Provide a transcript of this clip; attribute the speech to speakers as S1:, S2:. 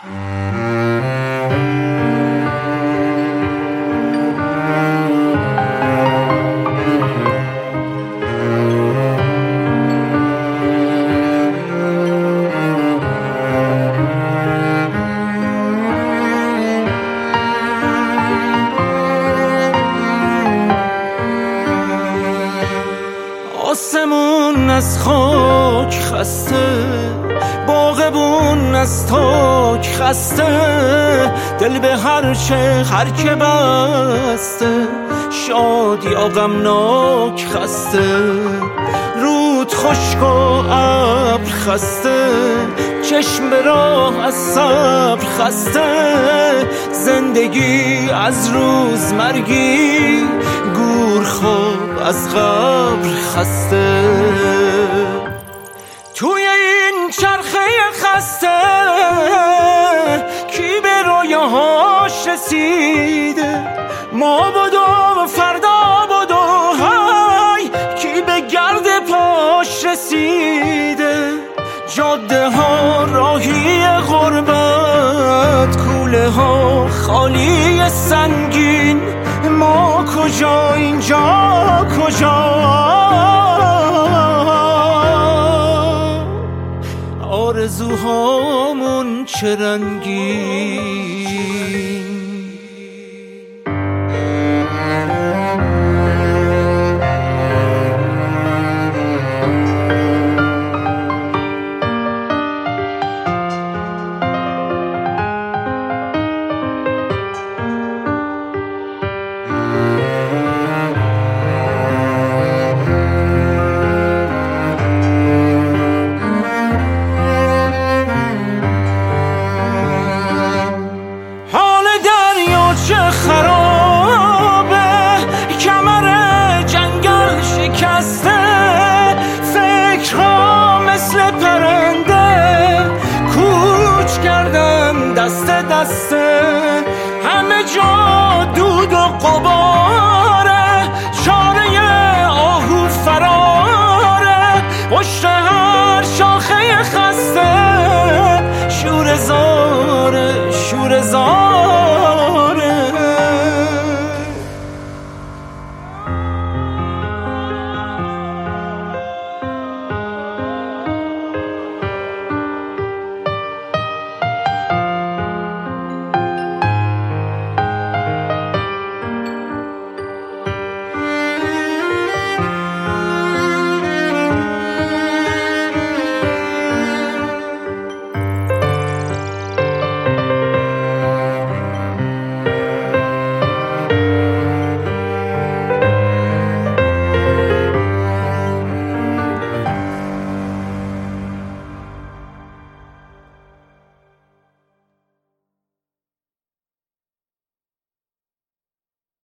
S1: آسمون از خاک خسته، باغبون از تاک خسته، دل به هر که بسته، شاد یا غمناک خسته، رود خشک و ابر خسته، چشم به راه از صبر خسته، زندگی از روز مرگی، گور خواب از قبر خسته. توی این چرخه خسته کی به رویاهاش رسیده؟ ما بدو فردا بدو، های کی به گرد پاش رسیده؟ جاده ها راهی غربت، کوله ها خالی سنگین، ما کجا اینجا کجا؟ آرزوهامون چه رنگین. خرابه کمر جنگل شکسته، فکرها مثل پرنده کوچ کردن دست دسته، همه جا دود و غباره، چاره آهو فراره، پشت هر شاخه خسته، شوره زاره شوره زاره.